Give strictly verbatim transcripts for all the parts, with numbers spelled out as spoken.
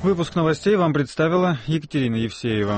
Выпуск новостей вам представила Екатерина Евсеева.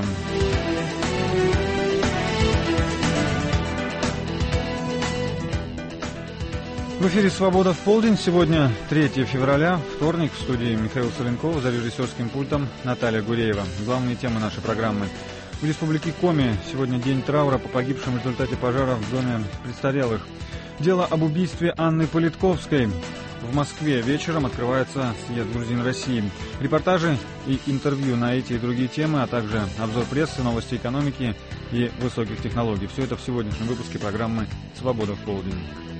В эфире «Свобода в полдень». Сегодня третьего февраля, вторник. В студии Михаил Соленков, за режиссерским пультом Наталья Гуреева. Главные темы нашей программы. В Республике Коми сегодня день траура по погибшим в результате пожара в доме престарелых. Дело об убийстве Анны Политковской. В Москве вечером открывается съезд грузин России. Репортажи и интервью на эти и другие темы, а также обзор прессы, новости экономики и высоких технологий. Все это в сегодняшнем выпуске программы «Свобода в полдень».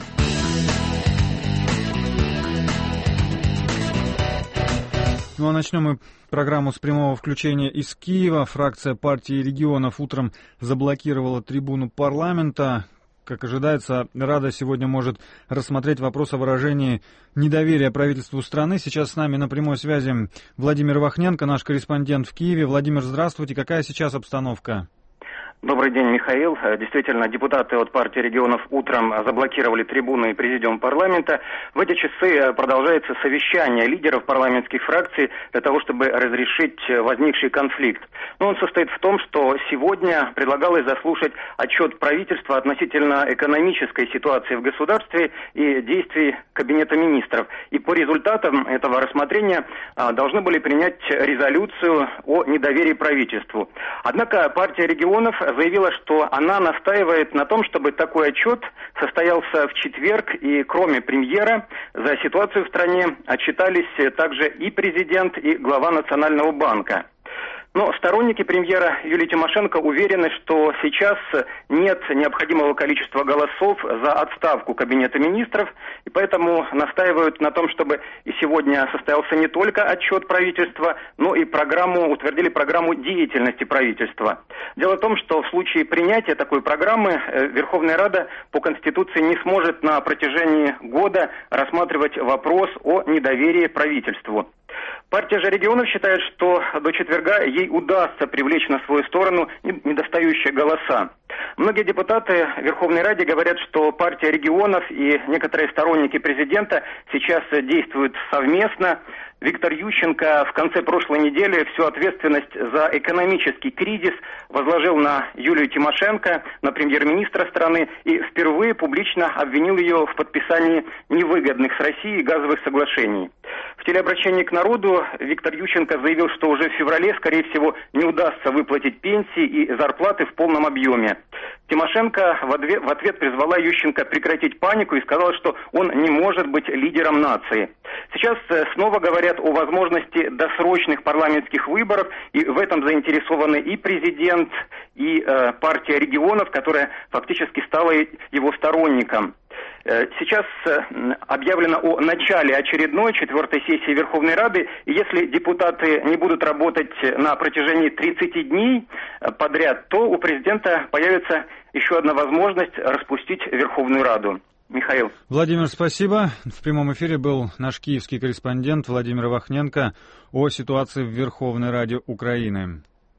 Ну а начнем мы программу с прямого включения из Киева. Фракция партии регионов утром заблокировала трибуну парламента. Как ожидается, Рада сегодня может рассмотреть вопрос о выражении недоверия правительству страны. Сейчас с нами на прямой связи Владимир Вахненко, наш корреспондент в Киеве. Владимир, здравствуйте. Какая сейчас обстановка? Добрый день, Михаил. Действительно, депутаты от партии регионов утром заблокировали трибуны и президиум парламента. В эти часы продолжается совещание лидеров парламентских фракций для того, чтобы разрешить возникший конфликт. Но он состоит в том, что сегодня предлагалось заслушать отчет правительства относительно экономической ситуации в государстве и действий Кабинета министров. И по результатам этого рассмотрения должны были принять резолюцию о недоверии правительству. Однако партия регионов заявила, что она настаивает на том, чтобы такой отчет состоялся в четверг, и кроме премьера за ситуацию в стране отчитались также и президент, и глава Национального банка. Но сторонники премьера Юлии Тимошенко уверены, что сейчас нет необходимого количества голосов за отставку Кабинета министров, и поэтому настаивают на том, чтобы и сегодня состоялся не только отчет правительства, но и программу, утвердили программу деятельности правительства. Дело в том, что в случае принятия такой программы Верховная Рада по Конституции не сможет на протяжении года рассматривать вопрос о недоверии правительству. Партия же регионов считает, что до четверга ей удастся привлечь на свою сторону недостающие голоса. Многие депутаты Верховной Раде говорят, что партия регионов и некоторые сторонники президента сейчас действуют совместно. Виктор Ющенко в конце прошлой недели всю ответственность за экономический кризис возложил на Юлию Тимошенко, на премьер-министра страны, и впервые публично обвинил ее в подписании невыгодных с Россией газовых соглашений. В телеобращении к народу Виктор Ющенко заявил, что уже в феврале, скорее всего, не удастся выплатить пенсии и зарплаты в полном объеме. Тимошенко в ответ, в ответ призвала Ющенко прекратить панику и сказала, что он не может быть лидером нации. Сейчас снова говорят о возможности досрочных парламентских выборов, и в этом заинтересованы и президент, и э, партия регионов, которая фактически стала его сторонником. Сейчас объявлено о начале очередной четвертой сессии Верховной Рады, и если депутаты не будут работать на протяжении тридцати дней подряд, то у президента появится еще одна возможность распустить Верховную Раду. Михаил. Владимир, спасибо. В прямом эфире был наш киевский корреспондент Владимир Вахненко о ситуации в Верховной Раде Украины.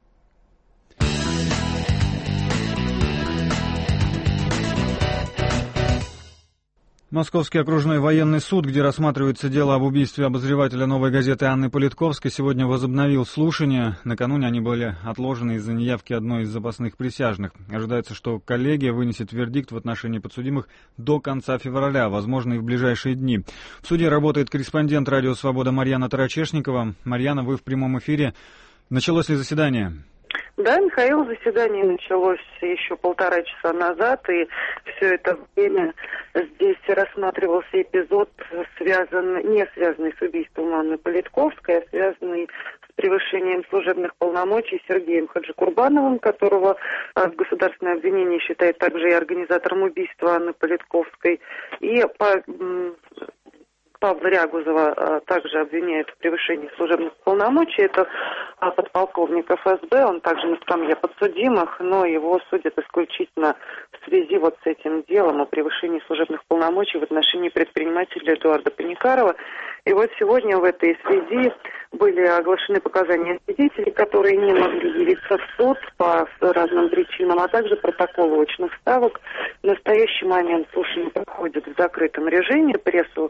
Московский окружной военный суд, где рассматривается дело об убийстве обозревателя «Новой газеты» Анны Политковской, сегодня возобновил слушания. Накануне они были отложены из-за неявки одной из запасных присяжных. Ожидается, что коллегия вынесет вердикт в отношении подсудимых до конца февраля, возможно, и в ближайшие дни. В суде работает корреспондент радио «Свобода» Марьяна Тарачешникова. Марьяна, вы в прямом эфире. Началось ли заседание? Да, Михаил, заседание началось еще полтора часа назад, и все это время здесь рассматривался эпизод, связан, не связанный с убийством Анны Политковской, а связанный с превышением служебных полномочий Сергеем Хаджикурбановым, которого в государственное обвинение считает также и организатором убийства Анны Политковской, и по... Павла Рягузова также обвиняют в превышении служебных полномочий. Это подполковник эф эс бэ, он также на скамье подсудимых, но его судят исключительно в связи вот с этим делом о превышении служебных полномочий в отношении предпринимателя Эдуарда Паникарова. И вот сегодня в этой связи были оглашены показания свидетелей, которые не могли явиться в суд по разным причинам, а также протоколы очных ставок. В настоящий момент слушания проходят в закрытом режиме, прессу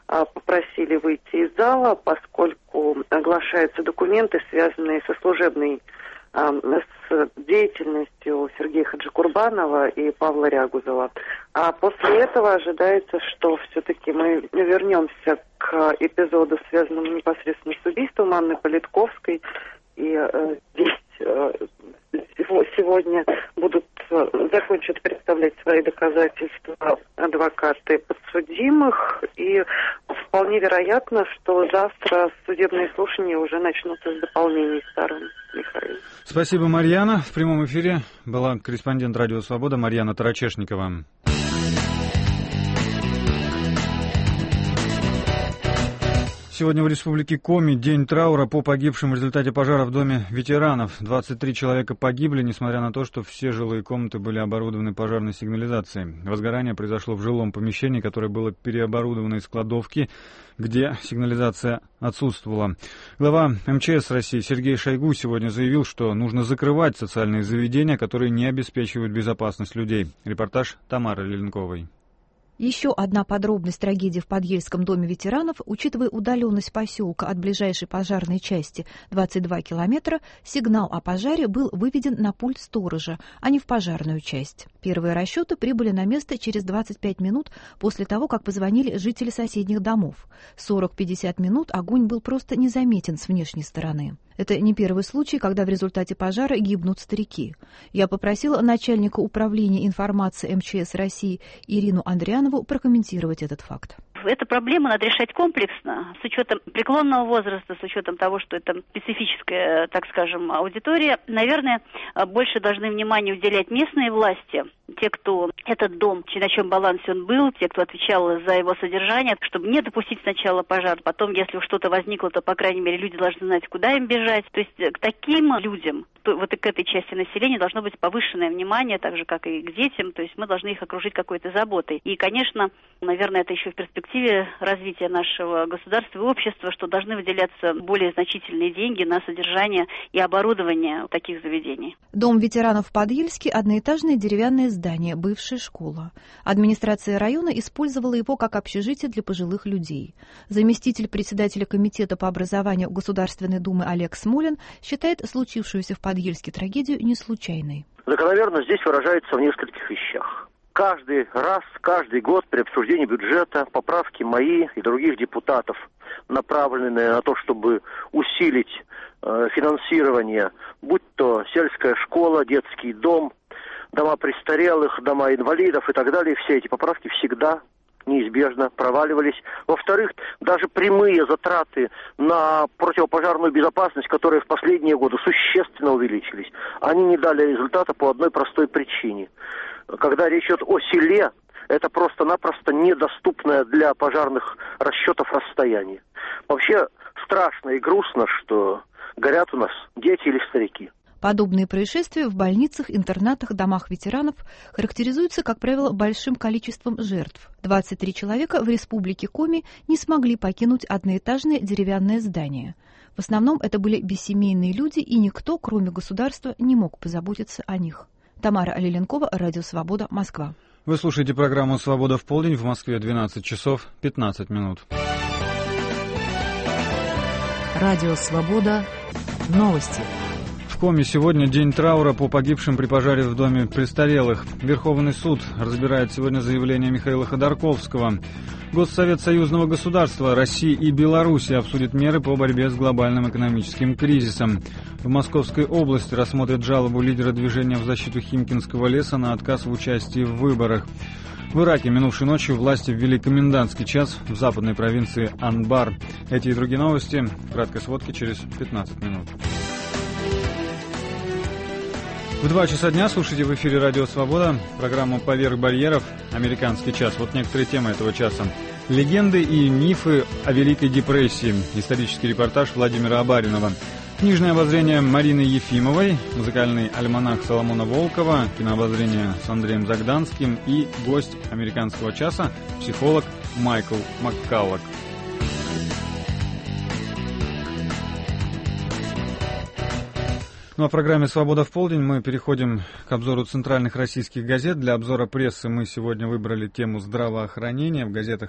попросили выйти из зала, поскольку оглашаются документы, связанные со служебной с деятельностью Сергея Хаджикурбанова и Павла Рягузова. А после этого ожидается, что все-таки мы вернемся к эпизоду, связанному непосредственно с убийством Анны Политковской. И э, здесь э, сегодня будут э, закончат представлять свои доказательства адвокаты подсудимых. И вполне вероятно, что завтра судебные слушания уже начнутся с дополнений сторон. Михаил. Спасибо, Марьяна. В прямом эфире была корреспондент «Радио Свобода» Марьяна Тарачешникова. Сегодня в Республике Коми день траура по погибшим в результате пожара в доме ветеранов. двадцать три человека погибли, несмотря на то, что все жилые комнаты были оборудованы пожарной сигнализацией. Возгорание произошло в жилом помещении, которое было переоборудовано из кладовки, где сигнализация отсутствовала. Глава эм че эс России Сергей Шойгу сегодня заявил, что нужно закрывать социальные заведения, которые не обеспечивают безопасность людей. Репортаж Тамары Леленковой. Еще одна подробность трагедии в Подъельском доме ветеранов, учитывая удаленность поселка от ближайшей пожарной части двадцать два километра, сигнал о пожаре был выведен на пульт сторожа, а не в пожарную часть. Первые расчеты прибыли на место через двадцать пять минут после того, как позвонили жители соседних домов. сорок-пятьдесят минут огонь был просто незаметен с внешней стороны. Это не первый случай, когда в результате пожара гибнут старики. Я попросила начальника управления информации эм че эс России Ирину Андрианову прокомментировать этот факт. Эту проблему надо решать комплексно, с учетом преклонного возраста, с учетом того, что это специфическая, так скажем, аудитория. Наверное, больше должны внимание уделять местные власти, те, кто этот дом, на чем балансе он был, те, кто отвечал за его содержание, чтобы не допустить сначала пожар, потом, если что-то возникло, то, по крайней мере, люди должны знать, куда им бежать. То есть к таким людям, вот и к этой части населения должно быть повышенное внимание, так же, как и к детям, то есть мы должны их окружить какой-то заботой. И, конечно, наверное, это еще в перспективе развития нашего государства и общества, что должны выделяться более значительные деньги на содержание и оборудование таких заведений. Дом ветеранов в Подъельске – одноэтажное деревянное здание, бывшая школа. Администрация района использовала его как общежитие для пожилых людей. Заместитель председателя комитета по образованию Государственной Думы Олег Смолин считает случившуюся в Подъельске трагедию не случайной. Закономерность здесь выражается в нескольких вещах. Каждый раз, каждый год при обсуждении бюджета поправки мои и других депутатов, направленные на то, чтобы усилить э, финансирование, будь то сельская школа, детский дом, дома престарелых, дома инвалидов и так далее, все эти поправки всегда неизбежно проваливались. Во-вторых, даже прямые затраты на противопожарную безопасность, которые в последние годы существенно увеличились, они не дали результата по одной простой причине. Когда речь идет о селе, это просто-напросто недоступное для пожарных расчетов расстояние. Вообще страшно и грустно, что горят у нас дети или старики. Подобные происшествия в больницах, интернатах, домах ветеранов характеризуются, как правило, большим количеством жертв. двадцать три человека в республике Коми не смогли покинуть одноэтажное деревянное здание. В основном это были бессемейные люди, и никто, кроме государства, не мог позаботиться о них. Тамара Леленкова, Радио Свобода, Москва. Вы слушаете программу «Свобода в полдень», в Москве двенадцать часов пятнадцать минут. Радио Свобода. Новости. В Коми сегодня день траура по погибшим при пожаре в доме престарелых. Верховный суд разбирает сегодня заявление Михаила Ходорковского. Госсовет союзного государства России и Беларуси обсудит меры по борьбе с глобальным экономическим кризисом. В Московской области рассмотрят жалобу лидера движения в защиту Химкинского леса на отказ в участии в выборах. В Ираке минувшей ночью власти ввели комендантский час в западной провинции Анбар. Эти и другие новости в краткой сводке через пятнадцать минут. В два часа дня слушайте в эфире «Радио Свобода» программу «Поверх барьеров. Американский час». Вот некоторые темы этого часа. Легенды и мифы о Великой депрессии. Исторический репортаж Владимира Абаринова. Книжное обозрение Марины Ефимовой. Музыкальный альманах Соломона Волкова. Кинообозрение с Андреем Загданским. И гость «Американского часа» – психолог Майкл Маккаллок. Ну а в программе «Свобода в полдень» мы переходим к обзору центральных российских газет. Для обзора прессы мы сегодня выбрали тему здравоохранения. В газетах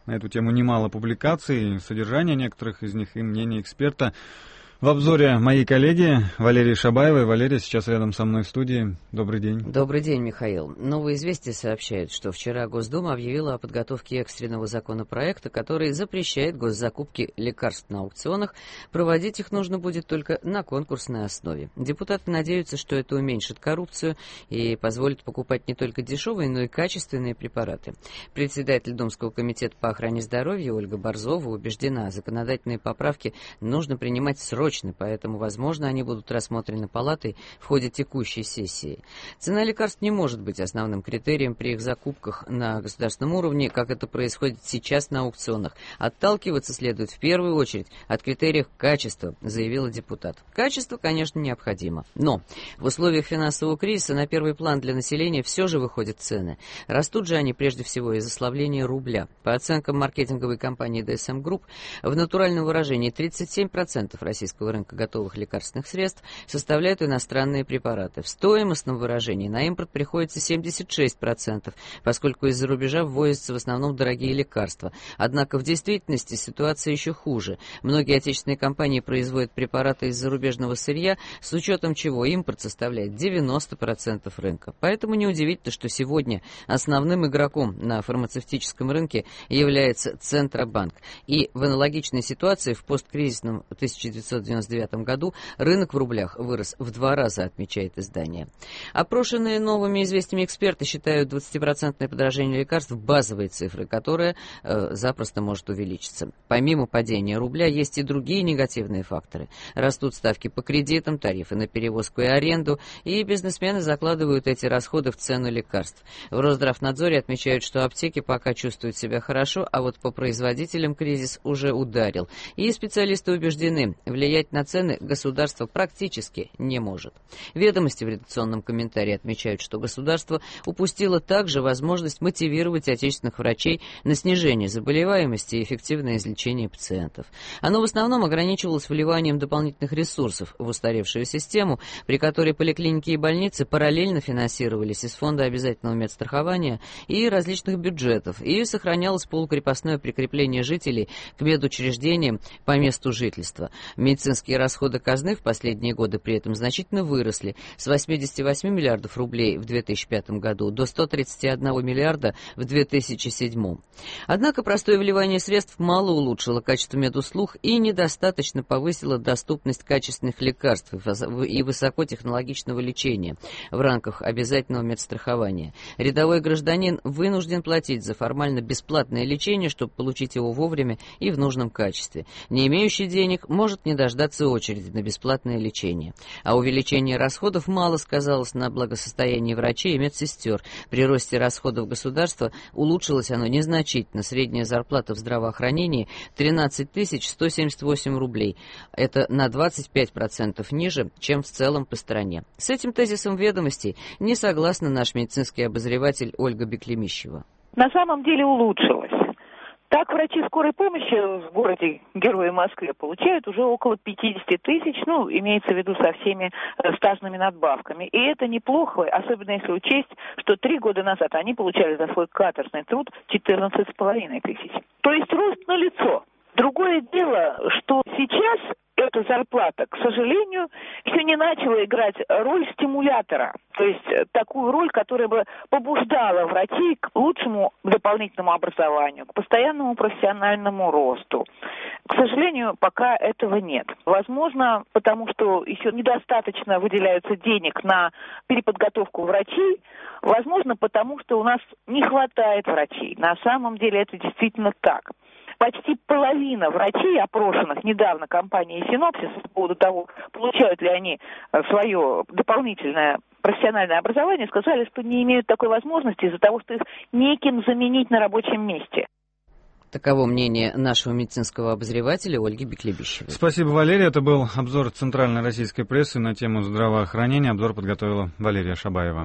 на эту тему немало публикаций, содержание некоторых из них и мнение эксперта. В обзоре моей коллеги Валерии Шабаевой. Валерия сейчас рядом со мной в студии. Добрый день. Добрый день, Михаил. Новые известия сообщают, что вчера Госдума объявила о подготовке экстренного законопроекта, который запрещает госзакупки лекарств на аукционах. Проводить их нужно будет только на конкурсной основе. Депутаты надеются, что это уменьшит коррупцию и позволит покупать не только дешевые, но и качественные препараты. Председатель Думского комитета по охране здоровья Ольга Борзова убеждена, законодательные поправки нужно принимать срочно. Поэтому, возможно, они будут рассмотрены палатой в ходе текущей сессии. Цена лекарств не может быть основным критерием при их закупках на государственном уровне, как это происходит сейчас на аукционах. Отталкиваться следует в первую очередь от критериев качества, заявила депутат. Качество, конечно, необходимо. Но в условиях финансового кризиса на первый план для населения все же выходят цены. Растут же они прежде всего из ослабления рубля. По оценкам маркетинговой компании ди эс эм Group, в натуральном выражении тридцать семь процентов российского рынка готовых лекарственных средств составляют иностранные препараты. В стоимостном выражении на импорт приходится семьдесят шесть процентов, поскольку из-за рубежа ввозятся в основном дорогие лекарства. Однако в действительности ситуация еще хуже. Многие отечественные компании производят препараты из зарубежного сырья, с учетом чего импорт составляет девяносто процентов рынка. Поэтому неудивительно, что сегодня основным игроком на фармацевтическом рынке является Центробанк. И в аналогичной ситуации в посткризисном тысяча девятьсот девяносто девятом году рынок в рублях вырос в два раза, отмечает издание. Опрошенные новыми известиями эксперты считают двадцатипроцентное подорожание лекарств базовой цифрой, которая э, запросто может увеличиться. Помимо падения рубля есть и другие негативные факторы. Растут ставки по кредитам, тарифы на перевозку и аренду, и бизнесмены закладывают эти расходы в цену лекарств. В Росздравнадзоре отмечают, что аптеки пока чувствуют себя хорошо, а вот по производителям кризис уже ударил. И специалисты убеждены, влиять на цены государство практически не может. Ведомости в редакционном комментарии отмечают, что государство упустило также возможность мотивировать отечественных врачей на снижение заболеваемости и эффективное излечение пациентов. Оно в основном ограничивалось вливанием дополнительных ресурсов в устаревшую систему, при которой поликлиники и больницы параллельно финансировались из фонда обязательного медстрахования и различных бюджетов, и сохранялось полукрепостное прикрепление жителей к медучреждениям по месту жительства. Медицинские расходы казны в последние годы при этом значительно выросли с восьмидесяти восьми миллиардов рублей в две тысячи пятом году до ста тридцати одного миллиарда в две тысячи седьмом. Однако простое вливание средств мало улучшило качество медуслуг и недостаточно повысило доступность качественных лекарств и высокотехнологичного лечения в рамках обязательного медстрахования. Рядовой гражданин вынужден платить за формально бесплатное лечение, чтобы получить его вовремя и в нужном качестве. Не имеющий денег может не дождаться очереди на бесплатное лечение. А увеличение расходов мало сказалось на благосостоянии врачей и медсестер. При росте расходов государства улучшилось оно незначительно. Средняя зарплата в здравоохранении тринадцать тысяч сто семьдесят восемь рублей. Это на двадцать пять процентов ниже, чем в целом по стране. С этим тезисом ведомостей не согласна наш медицинский обозреватель Ольга Беклемищева. На самом деле улучшилось. Так, врачи скорой помощи в городе Герои Москве получают уже около пятьдесят тысяч, ну, имеется в виду со всеми э, стажными надбавками. И это неплохо, особенно если учесть, что три года назад они получали за свой каторжный труд четырнадцать с половиной тысяч. То есть рост налицо. Другое дело, что сейчас эта зарплата, к сожалению, еще не начала играть роль стимулятора. То есть такую роль, которая бы побуждала врачей к лучшему дополнительному образованию, к постоянному профессиональному росту. К сожалению, пока этого нет. Возможно, потому что еще недостаточно выделяются денег на переподготовку врачей. Возможно, потому что у нас не хватает врачей. На самом деле это действительно так. Почти половина врачей, опрошенных недавно компанией «Синопсис» по поводу того, получают ли они свое дополнительное профессиональное образование, сказали, что не имеют такой возможности из-за того, что их некем заменить на рабочем месте. Таково мнение нашего медицинского обозревателя Ольги Беклемищевой. Спасибо, Валерия. Это был обзор центральной российской прессы на тему здравоохранения. Обзор подготовила Валерия Шабаева.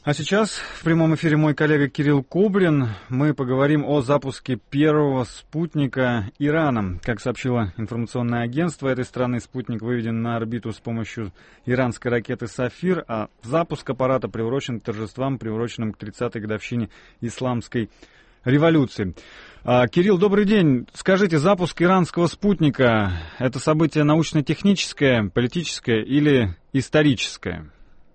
А сейчас в прямом эфире мой коллега Кирилл Кобрин. Мы поговорим о запуске первого спутника Ираном. Как сообщило информационное агентство этой страны, спутник выведен на орбиту с помощью иранской ракеты «Сафир», а запуск аппарата приурочен к торжествам, приуроченным к тридцатой годовщине исламской революции. А, Кирилл, добрый день. Скажите, запуск иранского спутника – это событие научно-техническое, политическое или историческое?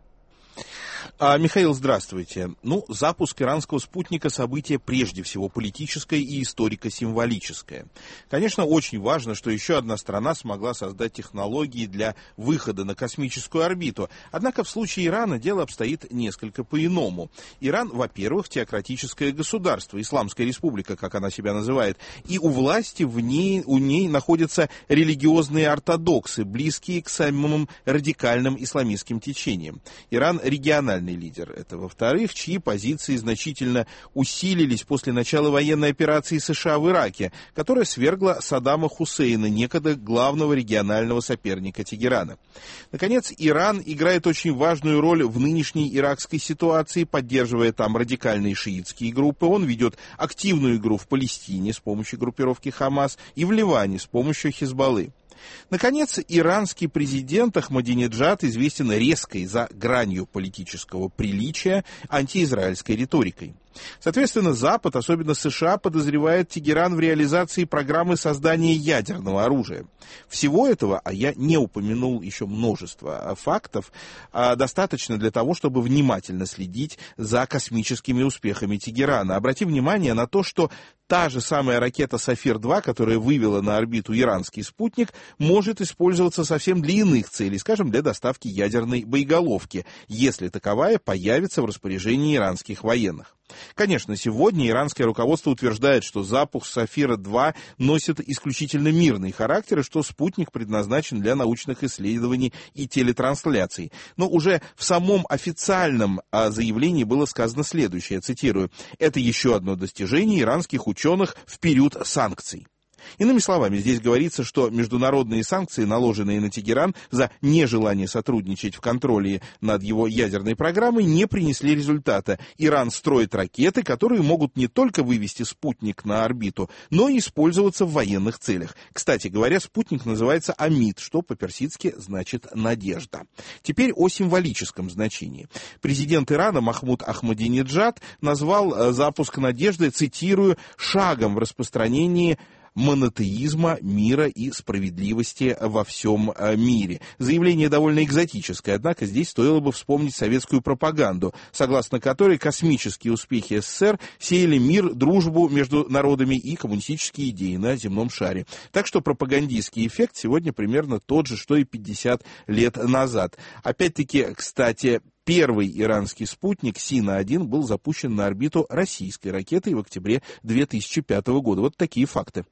А, Михаил, здравствуйте. Ну, запуск иранского спутника – событие прежде всего политическое и историко-символическое. Конечно, очень важно, что еще одна страна смогла создать технологии для выхода на космическую орбиту. Однако в случае Ирана дело обстоит несколько по-иному. Иран, во-первых, теократическое государство, Исламская республика, как она себя называет, и у власти в ней, у ней находятся религиозные ортодоксы, близкие к самым радикальным исламистским течениям. Иран – региональный лидер. Это, во-вторых, чьи позиции значительно усилились после начала военной операции США в Ираке, которая свергла Саддама Хусейна, некогда главного регионального соперника Тегерана. Наконец, Иран играет очень важную роль в нынешней иракской ситуации, поддерживая там радикальные шиитские группы. Он ведет активную игру в Палестине с помощью группировки Хамас и в Ливане с помощью Хизбаллы. Наконец, иранский президент Ахмадинеджад известен резкой за гранью политического приличия антиизраильской риторикой. Соответственно, Запад, особенно США, подозревает Тегеран в реализации программы создания ядерного оружия. Всего этого, а я не упомянул еще множество фактов, достаточно для того, чтобы внимательно следить за космическими успехами Тегерана. Обратим внимание на то, что та же самая ракета «Сафир-два», которая вывела на орбиту иранский спутник, может использоваться совсем для иных целей, скажем, для доставки ядерной боеголовки, если таковая появится в распоряжении иранских военных. Конечно, сегодня иранское руководство утверждает, что запуск «Сафира-два» носит исключительно мирный характер и что спутник предназначен для научных исследований и телетрансляций. Но уже в самом официальном заявлении было сказано следующее, цитирую: «Это еще одно достижение иранских ученых в период санкций». Иными словами, здесь говорится, что международные санкции, наложенные на Тегеран за нежелание сотрудничать в контроле над его ядерной программой, не принесли результата. Иран строит ракеты, которые могут не только вывести спутник на орбиту, но и использоваться в военных целях. Кстати говоря, спутник называется «Амид», что по-персидски значит «надежда». Теперь о символическом значении. Президент Ирана Махмуд Ахмадинеджад назвал запуск «Надежды», цитирую, «шагом в распространении монотеизма, мира и справедливости во всем мире». Заявление довольно экзотическое, однако здесь стоило бы вспомнить советскую пропаганду, согласно которой космические успехи СССР сеяли мир, дружбу между народами и коммунистические идеи на земном шаре. Так что пропагандистский эффект сегодня примерно тот же, что и пятьдесят лет назад. Опять-таки, кстати, первый иранский спутник Сина один был запущен на орбиту российской ракетой в октябре две тысячи пятого года. Вот такие факты.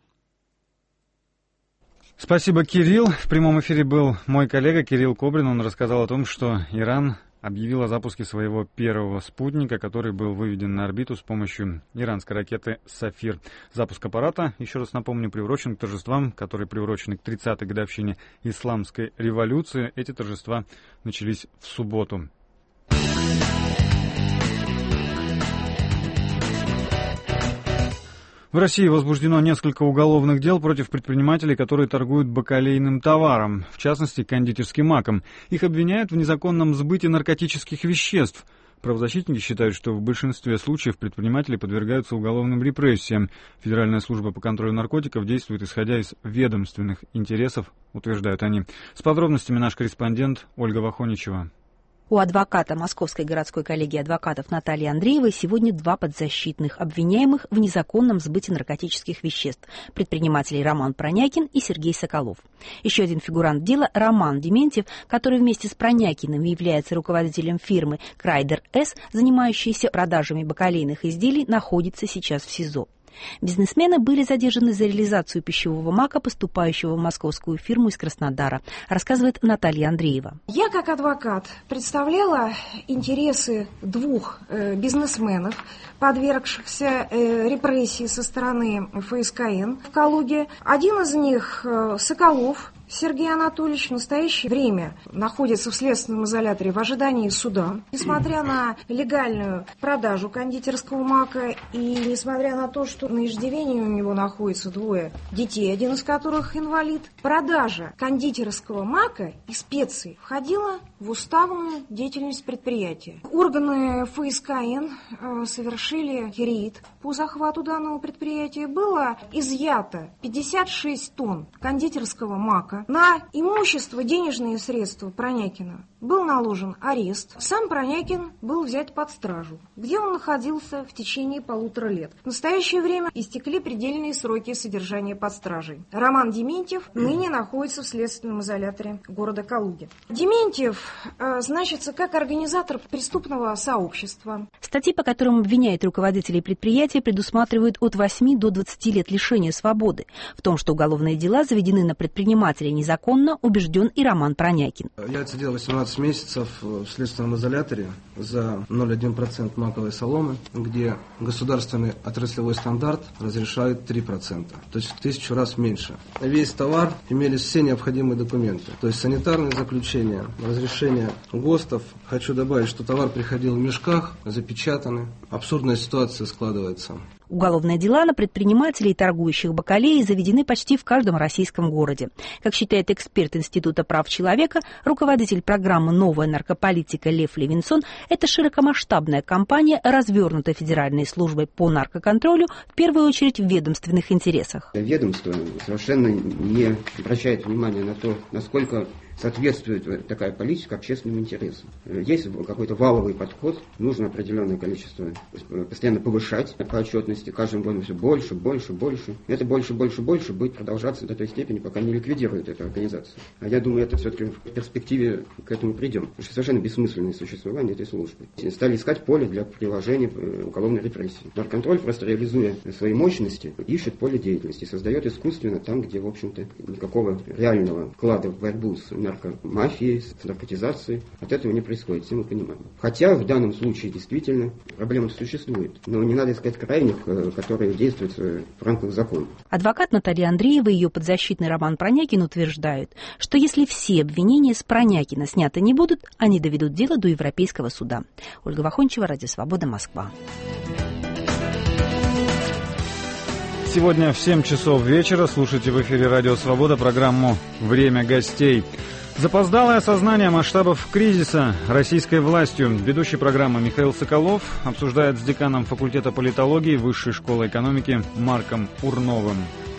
Спасибо, Кирилл. В прямом эфире был мой коллега Кирилл Кобрин. Он рассказал о том, что Иран объявил о запуске своего первого спутника, который был выведен на орбиту с помощью иранской ракеты «Сафир». Запуск аппарата, еще раз напомню, приурочен к торжествам, которые приурочены к тридцатой годовщине исламской революции. Эти торжества начались в субботу. В России возбуждено несколько уголовных дел против предпринимателей, которые торгуют бакалейным товаром, в частности, кондитерским маком. Их обвиняют в незаконном сбыте наркотических веществ. Правозащитники считают, что в большинстве случаев предприниматели подвергаются уголовным репрессиям. Федеральная служба по контролю наркотиков действует исходя из ведомственных интересов, утверждают они. С подробностями наш корреспондент Ольга Вахоничева. У адвоката Московской городской коллегии адвокатов Натальи Андреевой сегодня два подзащитных, обвиняемых в незаконном сбыте наркотических веществ – предприниматели Роман Пронякин и Сергей Соколов. Еще один фигурант дела – Роман Дементьев, который вместе с Пронякиным является руководителем фирмы «Крайдер С», занимающейся продажами бакалейных изделий, находится сейчас в СИЗО. Бизнесмены были задержаны за реализацию пищевого мака, поступающего в московскую фирму из Краснодара, рассказывает Наталья Андреева. Я, как адвокат, представляла интересы двух э, бизнесменов, подвергшихся э, репрессии со стороны ФСКН в Калуге. Один из них, э, Соколов Сергей Анатольевич в настоящее время находится в следственном изоляторе в ожидании суда. Несмотря на легальную продажу кондитерского мака и несмотря на то, что на иждивении у него находится двое детей, один из которых инвалид, продажа кондитерского мака и специй входила в уставную деятельность предприятия. Органы эф эс ка эн э, совершили рейд по захвату данного предприятия. Было изъято пятьдесят шесть тонн кондитерского мака. На имущество, денежные средства Пронякина был наложен арест. Сам Пронякин был взят под стражу, где он находился в течение полутора лет. В настоящее время истекли предельные сроки содержания под стражей. Роман Дементьев ныне находится в следственном изоляторе города Калуги. Дементьев э, значится как организатор преступного сообщества. Статьи, по которым обвиняют руководителей предприятия, предусматривают от восьми до двадцати лет лишения свободы. В том, что уголовные дела заведены на предпринимателя незаконно, убежден и Роман Пронякин. Я отсидел восемнадцать месяцев в следственном изоляторе за ноль целых одна десятая процента маковой соломы, где государственный отраслевой стандарт разрешает три процента, то есть в тысячу раз меньше. Весь товар, имелись все необходимые документы, то есть санитарные заключения, разрешение ГОСТов. Хочу добавить, что товар приходил в мешках, запечатанный. Абсурдная ситуация складывается. Уголовные дела на предпринимателей, торгующих бакалеей, заведены почти в каждом российском городе. Как считает эксперт Института прав человека, руководитель программы «Новая наркополитика» Лев Левинсон, это широкомасштабная кампания, развернутая Федеральной службой по наркоконтролю, в первую очередь в ведомственных интересах. Ведомство совершенно не обращает внимания на то, насколько соответствует такая политика общественным интересам. Есть какой-то валовый подход, нужно определенное количество постоянно повышать по отчетности, каждым годом все больше, больше, больше. Это больше, больше, больше будет продолжаться до той степени, пока не ликвидируют эту организацию. А я думаю, это все-таки в перспективе к этому придем. Потому что совершенно бессмысленное существование этой службы. Стали искать поле для приложения уголовной репрессии. Наркоконтроль, просто реализуя свои мощности, ищет поле деятельности, создает искусственно там, где, в общем-то, никакого реального вклада в борьбу с наркомафией, с наркотизацией от этого не происходит, все мы понимаем. Хотя в данном случае действительно проблема существует. Но не надо искать крайних, которые действуют в рамках закона. Адвокат Наталья Андреева и ее подзащитный Роман Пронякин утверждают, что если все обвинения с Пронякина сняты не будут, они доведут дело до Европейского суда. Ольга Вахончева, Радио Свобода, Москва. Сегодня в семь часов вечера слушайте в эфире Радио Свобода программу «Время гостей». Запоздалое осознание масштабов кризиса российской властью. Ведущий программы Михаил Соколов обсуждает с деканом факультета политологии Высшей школы экономики Марком Урновым.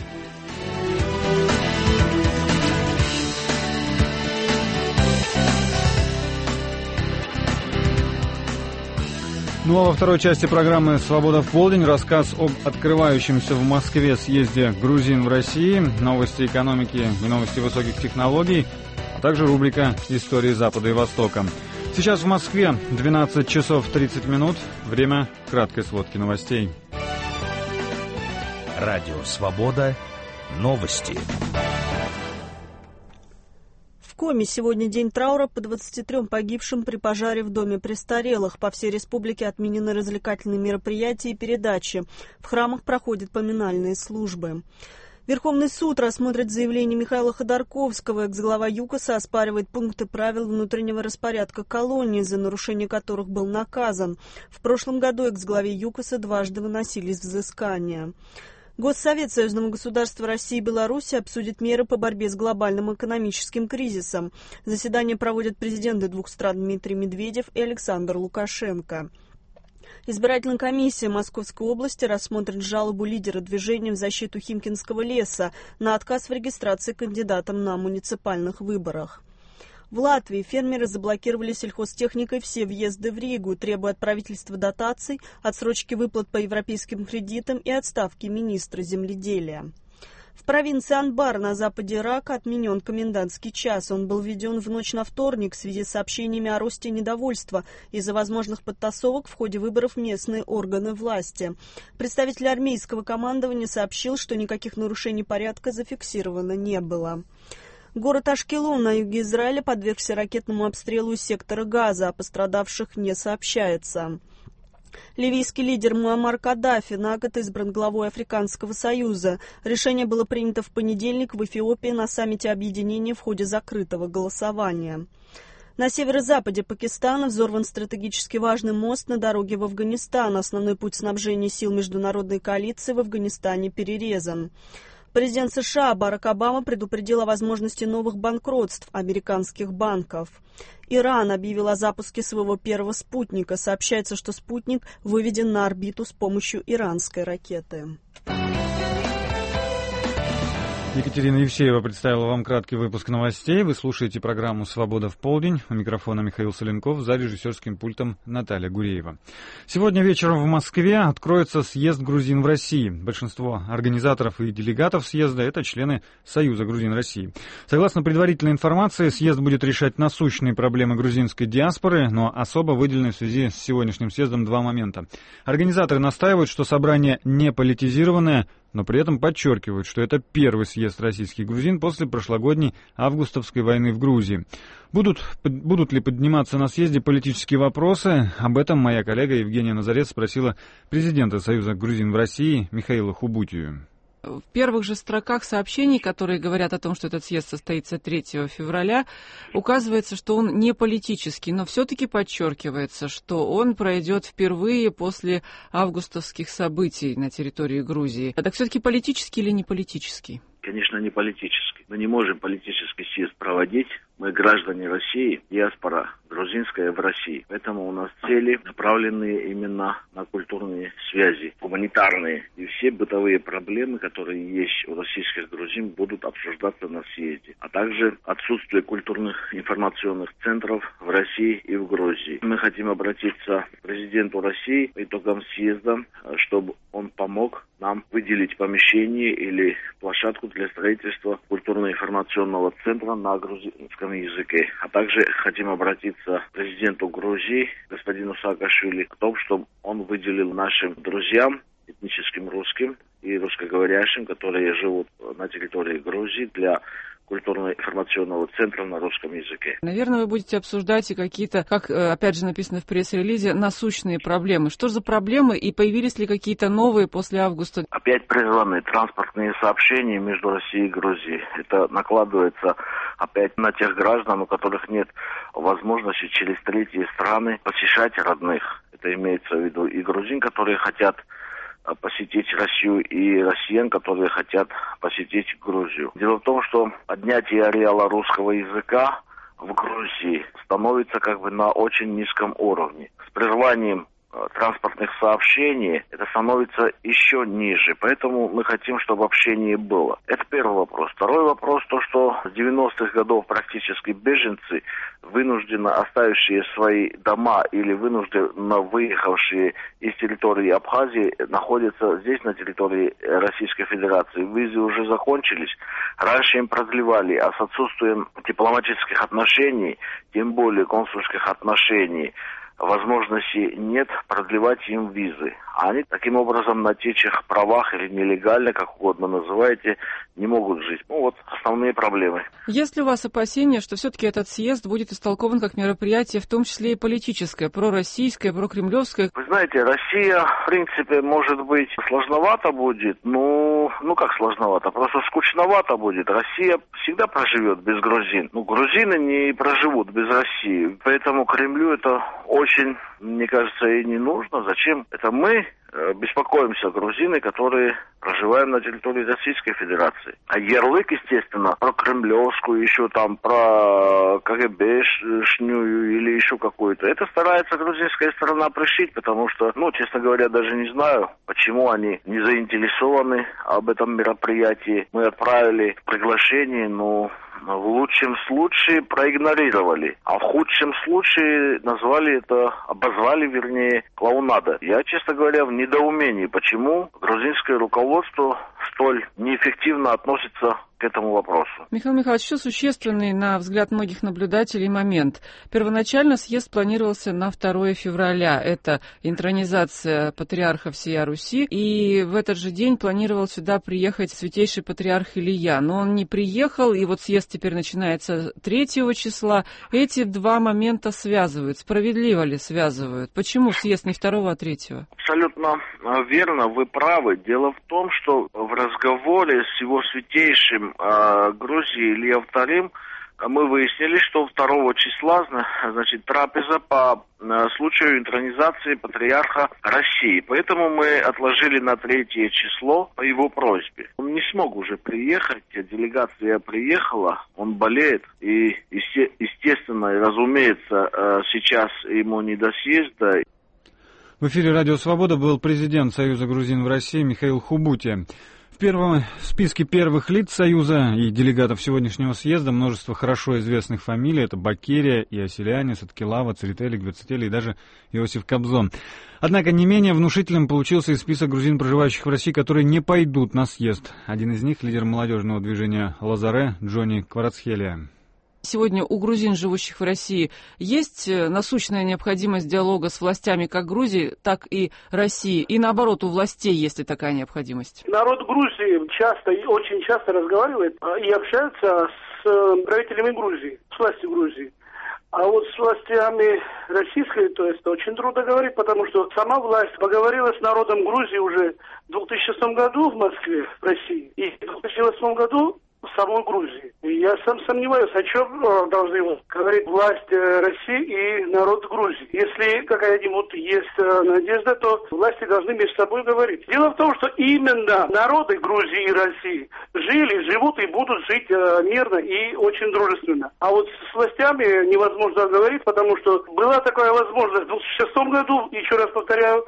Ну а во второй части программы «Свобода в полдень» рассказ об открывающемся в Москве съезде грузин в России, новости экономики и новости высоких технологий, а также рубрика «Истории Запада и Востока». Сейчас в Москве двенадцать часов тридцать минут. Время краткой сводки новостей. Радио «Свобода». Новости. В Коми сегодня день траура по двадцати трём погибшим при пожаре в доме престарелых. По всей республике отменены развлекательные мероприятия и передачи. В храмах проходят поминальные службы. Верховный суд рассмотрит заявление Михаила Ходорковского. Экс-глава ЮКОСа оспаривает пункты правил внутреннего распорядка колонии, за нарушение которых был наказан. В прошлом году экс-главе ЮКОСа дважды выносились взыскания. Госсовет Союзного государства России и Беларуси обсудит меры по борьбе с глобальным экономическим кризисом. Заседание проводят президенты двух стран Дмитрий Медведев и Александр Лукашенко. Избирательная комиссия Московской области рассмотрит жалобу лидера движения в защиту Химкинского леса на отказ в регистрации кандидатом на муниципальных выборах. В Латвии фермеры заблокировали сельхозтехникой все въезды в Ригу, требуя от правительства дотаций, отсрочки выплат по европейским кредитам и отставки министра земледелия. В провинции Анбар на западе Ирака отменен комендантский час. Он был введен в ночь на вторник в связи с сообщениями о росте недовольства из-за возможных подтасовок в ходе выборов в местные органы власти. Представитель армейского командования сообщил, что никаких нарушений порядка зафиксировано не было. Город Ашкелон на юге Израиля подвергся ракетному обстрелу из сектора Газа, о пострадавших не сообщается. Ливийский лидер Муаммар Каддафи на год избран главой Африканского союза. Решение было принято в понедельник в Эфиопии на саммите объединения в ходе закрытого голосования. На северо-западе Пакистана взорван стратегически важный мост на дороге в Афганистан. Основной путь снабжения сил международной коалиции в Афганистане перерезан. Президент США Барак Обама предупредил о возможности новых банкротств американских банков. Иран объявил о запуске своего первого спутника. Сообщается, что спутник выведен на орбиту с помощью иранской ракеты. Екатерина Евсеева представила вам краткий выпуск новостей. Вы слушаете программу «Свобода в полдень». У микрофона Михаил Соленков, за режиссерским пультом Наталья Гуреева. Сегодня вечером в Москве откроется съезд грузин в России. Большинство организаторов и делегатов съезда – это члены Союза грузин России. Согласно предварительной информации, съезд будет решать насущные проблемы грузинской диаспоры, но особо выделены в связи с сегодняшним съездом два момента. Организаторы настаивают, что собрание не политизированное, но при этом подчеркивают, что это первый съезд российских грузин после прошлогодней августовской войны в Грузии. Будут, будут ли подниматься на съезде политические вопросы? Об этом моя коллега Евгения Назарец спросила президента Союза грузин в России Михаила Хубутию. В первых же строках сообщений, которые говорят о том, что этот съезд состоится третьего февраля, указывается, что он не политический, но все-таки подчеркивается, что он пройдет впервые после августовских событий на территории Грузии. А так все-таки политический или не политический? Конечно, не политический. Мы не можем политический съезд проводить. Мы граждане России, диаспора грузинская в России. Поэтому у нас цели, направленные именно на культурные связи, гуманитарные. И все бытовые проблемы, которые есть у российских грузин, будут обсуждаться на съезде. А также отсутствие культурных информационных центров в России и в Грузии. Мы хотим обратиться к президенту России по итогам съезда, чтобы он помог нам выделить помещение или площадку для строительства культурно-информационного центра на грузинском языке. А также хотим обратиться к президенту Грузии, господину Саакашвили, о том, чтобы он выделил нашим друзьям, этническим русским и русскоговорящим, которые живут на территории Грузии, для культурно-информационного центра на русском языке. Наверное, вы будете обсуждать и какие-то, как опять же написано в пресс-релизе, насущные проблемы. Что же за проблемы и появились ли какие-то новые после августа? Опять прерваны транспортные сообщения между Россией и Грузией. Это накладывается опять на тех граждан, у которых нет возможности через третьи страны посещать родных. Это имеется в виду и грузин, которые хотят посетить Россию, и россиян, которые хотят посетить Грузию. Дело в том, что поднятие ареала русского языка в Грузии становится как бы на очень низком уровне. С прерыванием транспортных сообщений это становится еще ниже. Поэтому мы хотим, чтобы общение было. Это первый вопрос. Второй вопрос, то, что с девяностых годов практически беженцы, вынужденно оставившие свои дома или вынужденно выехавшие из территории Абхазии, находятся здесь, на территории Российской Федерации. Визы уже закончились. Раньше им продлевали, а с отсутствием дипломатических отношений, тем более консульских отношений, возможности нет продлевать им визы. А они таким образом на течих правах или нелегально, как угодно называете, не могут жить. Ну вот основные проблемы. Есть ли у вас опасения, что все-таки этот съезд будет истолкован как мероприятие, в том числе и политическое, пророссийское, прокремлевское? Вы знаете, Россия, в принципе, может быть, сложновато будет. Ну, ну как сложновато? Просто скучновато будет. Россия всегда проживет без грузин. Ну, грузины не проживут без России. Поэтому Кремлю это очень, мне кажется, и не нужно. Зачем? Это мы беспокоимся, грузины, которые проживаем на территории Российской Федерации. А ярлык, естественно, про кремлевскую, еще там про КГБшную или еще какую-то, это старается грузинская сторона пришить, потому что, ну, честно говоря, даже не знаю, почему они не заинтересованы об этом мероприятии. Мы отправили приглашение, но в лучшем случае проигнорировали, а в худшем случае назвали это, обозвали, вернее, клоунада. Я, честно говоря, в недоумении, почему грузинское руководство столь неэффективно относится к этому вопросу. Михаил Михайлович, еще существенный, на взгляд многих наблюдателей, момент. Первоначально съезд планировался на второе февраля. Это интронизация патриарха всея Руси. И в этот же день планировал сюда приехать святейший патриарх Илья. Но он не приехал, и вот съезд теперь начинается третьего числа. Эти два момента связывают. Справедливо ли связывают? Почему съезд не второго, а третьего? Абсолютно верно, вы правы. Дело в том, что в разговоре с его святейшим э, Грузии Ильей вторым мы выяснили, что второго числа, значит, трапеза по э, случаю интронизации патриарха России. Поэтому мы отложили на третье число по его просьбе. Он не смог уже приехать, делегация приехала, он болеет, и есте- естественно, и разумеется, э, сейчас ему не до съезда. В эфире «Радио Свобода» был президент Союза грузин в России Михаил Хубути. В первом списке первых лиц Союза и делегатов сегодняшнего съезда множество хорошо известных фамилий. Это Бакерия, Иосилянис, Откилава, Церетели, Гвецетели и даже Иосиф Кобзон. Однако не менее внушительным получился и список грузин, проживающих в России, которые не пойдут на съезд. Один из них — лидер молодежного движения «Лазаре» Джонни Кварацхелия. Сегодня у грузин, живущих в России, есть насущная необходимость диалога с властями как Грузии, так и России? И наоборот, у властей есть ли такая необходимость? Народ Грузии часто, очень часто разговаривает и общается с правителями Грузии, с властью Грузии. А вот с властями российской, то есть, очень трудно говорить, потому что сама власть поговорила с народом Грузии уже в две тысячи шестом году в Москве, в России, и в две тысячи восьмом году в самой Грузии. И я сам сомневаюсь, о чем должны говорить власть России и народ Грузии. Если какая-нибудь есть надежда, то власти должны между собой говорить. Дело в том, что именно народы Грузии и России жили, живут и будут жить мирно и очень дружественно. А вот с властями невозможно говорить, потому что была такая возможность в две тысячи шестом году, еще раз повторяю,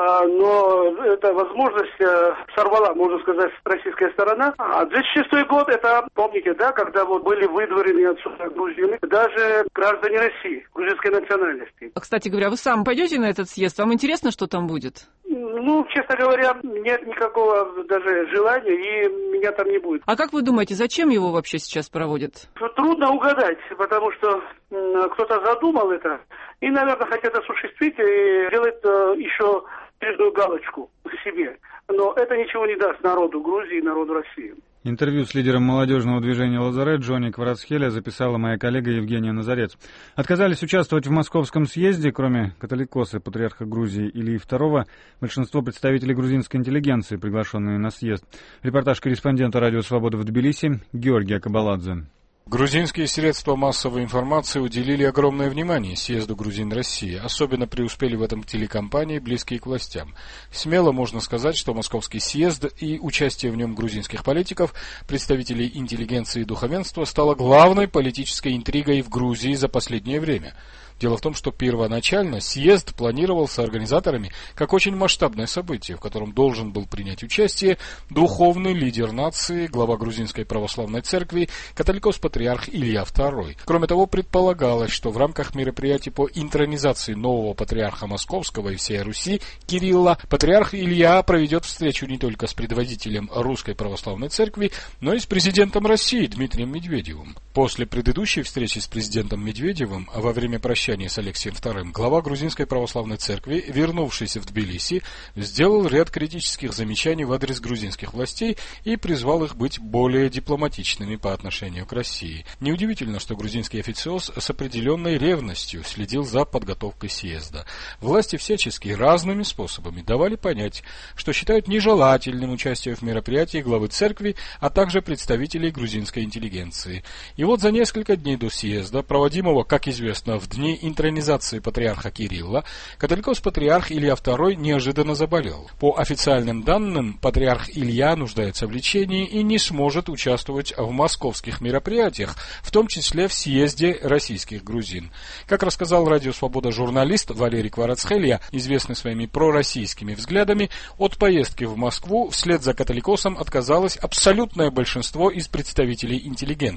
но эта возможность сорвала, можно сказать, российская сторона. А две тысячи шестой год, это, помните, да, когда вот были выдворены отсюда грузины, даже граждане России, грузинской национальности. Кстати говоря, вы сам пойдете на этот съезд? Вам интересно, что там будет? Ну, честно говоря, нет никакого даже желания, и меня там не будет. А как вы думаете, зачем его вообще сейчас проводят? Трудно угадать, потому что кто-то задумал это, и, наверное, хотят осуществить и делать еще очередную галочку к себе. Но это ничего не даст народу Грузии и народу России. Интервью с лидером молодежного движения «Лазаре» Джонни Кварацхелия записала моя коллега Евгения Назарец. Отказались участвовать в московском съезде, кроме католикоса, патриарха Грузии Ильи второго, большинство представителей грузинской интеллигенции, приглашенные на съезд. Репортаж корреспондента «Радио Свобода» в Тбилиси Георгия Кабаладзе. Грузинские средства массовой информации уделили огромное внимание съезду грузин России. Особенно преуспели в этом телекомпании, близкие к властям. Смело можно сказать, что московский съезд и участие в нем грузинских политиков, представителей интеллигенции и духовенства стало главной политической интригой в Грузии за последнее время. Дело в том, что первоначально съезд планировался организаторами как очень масштабное событие, в котором должен был принять участие духовный лидер нации, глава Грузинской православной церкви, католикос-патриарх Илья второй. Кроме того, предполагалось, что в рамках мероприятий по интронизации нового патриарха Московского и всей Руси Кирилла, патриарх Илья проведет встречу не только с предводителем Русской православной церкви, но и с президентом России Дмитрием Медведевым. После предыдущей встречи с президентом Медведевым во время прощания с Алексеем вторым, глава Грузинской православной церкви, вернувшийся в Тбилиси, сделал ряд критических замечаний в адрес грузинских властей и призвал их быть более дипломатичными по отношению к России. Неудивительно, что грузинский официоз с определенной ревностью следил за подготовкой съезда. Власти всячески разными способами давали понять, что считают нежелательным участие в мероприятии главы церкви, а также представителей грузинской интеллигенции. И вот за несколько дней до съезда, проводимого, как известно, в дни интронизации патриарха Кирилла, католикос-патриарх Илья второй неожиданно заболел. По официальным данным, патриарх Илья нуждается в лечении и не сможет участвовать в московских мероприятиях, в том числе в съезде российских грузин. Как рассказал «Радио Свобода» журналист Валерий Кварацхелия, известный своими пророссийскими взглядами, от поездки в Москву вслед за католикосом отказалось абсолютное большинство из представителей интеллигенции.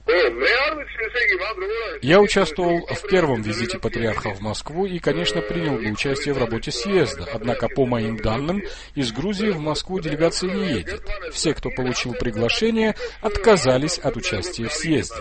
Я участвовал в первом визите патриарха в Москву и, конечно, принял бы участие в работе съезда. Однако, по моим данным, из Грузии в Москву делегация не едет. Все, кто получил приглашение, отказались от участия в съезде.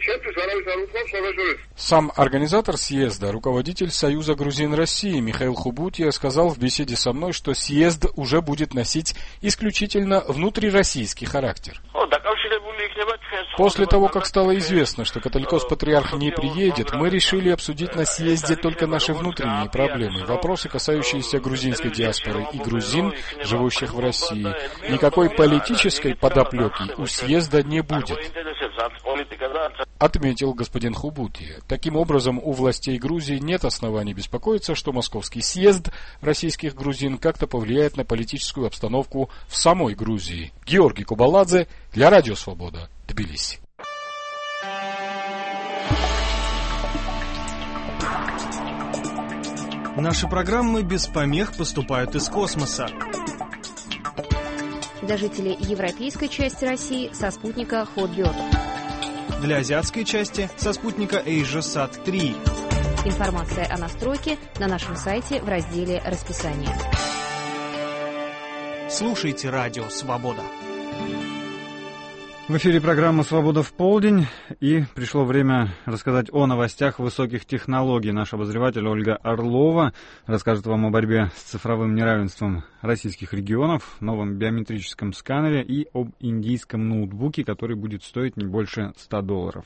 Сам организатор съезда, руководитель Союза грузин России Михаил Хубутия, сказал в беседе со мной, что съезд уже будет носить исключительно внутрироссийский характер. После того, как стало известно, что католикос-патриарх не приедет, мы решили обсудить на съезде только наши внутренние проблемы, вопросы, касающиеся грузинской диаспоры и грузин, живущих в России. Никакой политической подоплеки у съезда не будет, отметил господин Хубутия. Таким образом, у властей Грузии нет оснований беспокоиться, что Московский съезд российских грузин как-то повлияет на политическую обстановку в самой Грузии. Георгий Кубаладзе для Радио Свобода, Тбилиси. Наши программы без помех поступают из космоса. Для жителей европейской части России со спутника Hotbird. Для азиатской части со спутника AsiaSat три. Информация о настройке на нашем сайте в разделе «Расписание». Слушайте Радио Свобода. В эфире программа «Свобода в полдень», и пришло время рассказать о новостях высоких технологий. Наш обозреватель Ольга Орлова расскажет вам о борьбе с цифровым неравенством российских регионов, новом биометрическом сканере и об индийском ноутбуке, который будет стоить не больше ста долларов.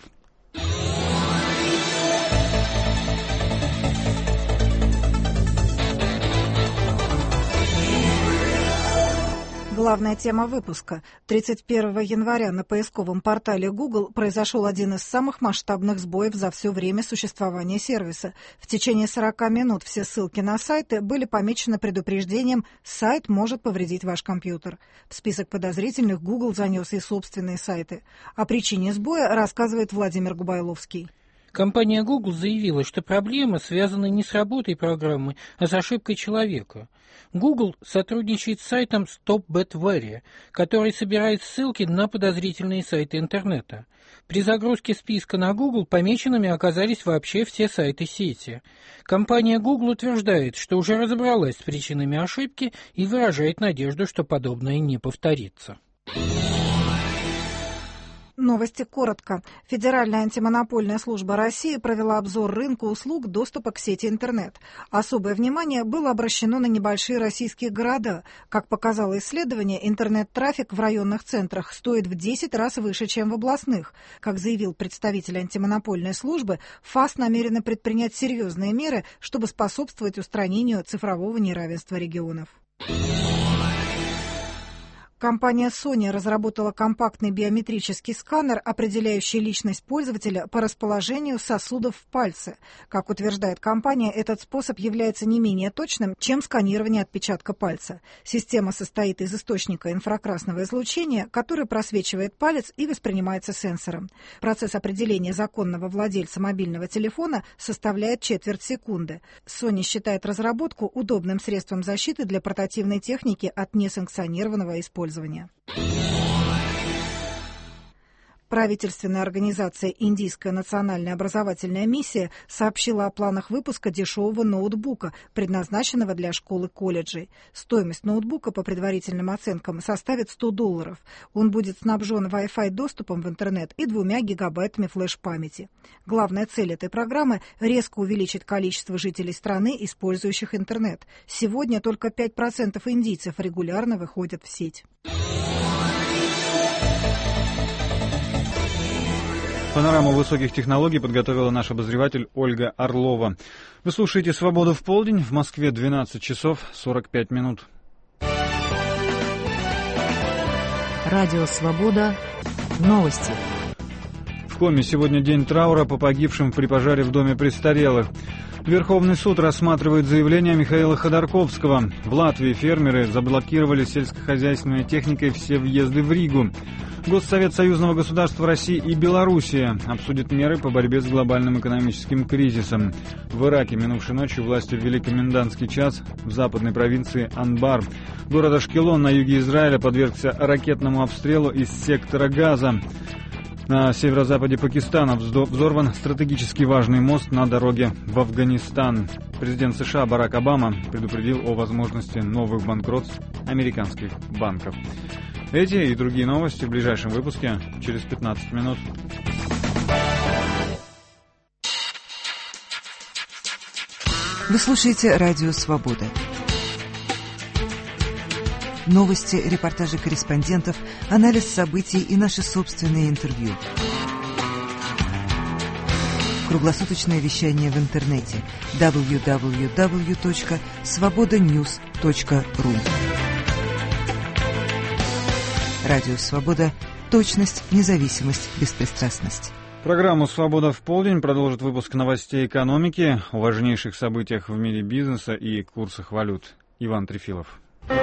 Главная тема выпуска. тридцать первого января на поисковом портале Google произошел один из самых масштабных сбоев за все время существования сервиса. В течение сорока минут все ссылки на сайты были помечены предупреждением «Сайт может повредить ваш компьютер». В список подозрительных Google занес и собственные сайты. О причине сбоя рассказывает Владимир Губайловский. Компания Google заявила, что проблема связана не с работой программы, а с ошибкой человека. Google сотрудничает с сайтом StopBadWare, который собирает ссылки на подозрительные сайты интернета. При загрузке списка на Google помеченными оказались вообще все сайты сети. Компания Google утверждает, что уже разобралась с причинами ошибки и выражает надежду, что подобное не повторится. Новости коротко. Федеральная антимонопольная служба России провела обзор рынка услуг доступа к сети интернет. Особое внимание было обращено на небольшие российские города. Как показало исследование, интернет-трафик в районных центрах стоит в десять раз выше, чем в областных. Как заявил представитель антимонопольной службы, ФАС намерена предпринять серьезные меры, чтобы способствовать устранению цифрового неравенства регионов. Компания Sony разработала компактный биометрический сканер, определяющий личность пользователя по расположению сосудов в пальце. Как утверждает компания, этот способ является не менее точным, чем сканирование отпечатка пальца. Система состоит из источника инфракрасного излучения, который просвечивает палец и воспринимается сенсором. Процесс определения законного владельца мобильного телефона составляет четверть секунды. Sony считает разработку удобным средством защиты для портативной техники от несанкционированного использования. Правительственная организация «Индийская национальная образовательная миссия» сообщила о планах выпуска дешевого ноутбука, предназначенного для школ и колледжей. Стоимость ноутбука, по предварительным оценкам, составит сто долларов. Он будет снабжен Wi-Fi доступом в интернет и двумя гигабайтами флеш-памяти. Главная цель этой программы – резко увеличить количество жителей страны, использующих интернет. Сегодня только пять процентов индийцев регулярно выходят в сеть. Панораму высоких технологий подготовила наш обозреватель Ольга Орлова. Вы слушаете «Свободу в полдень». В Москве двенадцать часов сорок пять минут. Радио «Свобода». Новости. В Коми сегодня день траура по погибшим при пожаре в доме престарелых. Верховный суд рассматривает заявление Михаила Ходорковского. В Латвии фермеры заблокировали сельскохозяйственной техникой все въезды в Ригу. Госсовет союзного государства России и Белоруссия обсудит меры по борьбе с глобальным экономическим кризисом. В Ираке минувшей ночью власти ввели комендантский час в западной провинции Анбар. Город Ашкелон на юге Израиля подвергся ракетному обстрелу из сектора Газа. На северо-западе Пакистана взорван стратегически важный мост на дороге в Афганистан. Президент США Барак Обама предупредил о возможности новых банкротств американских банков. Эти и другие новости в ближайшем выпуске через пятнадцать минут. Вы слушаете «Радио Свобода». Новости, репортажи корреспондентов, анализ событий и наши собственные интервью. Круглосуточное вещание в интернете дабл ю дабл ю дабл ю точка свобода ньюс точка ру. Радио Свобода. Точность, независимость, беспристрастность. Программу «Свобода в полдень» продолжит выпуск новостей экономики, о важнейших событиях в мире бизнеса и курсах валют. Иван Трефилов.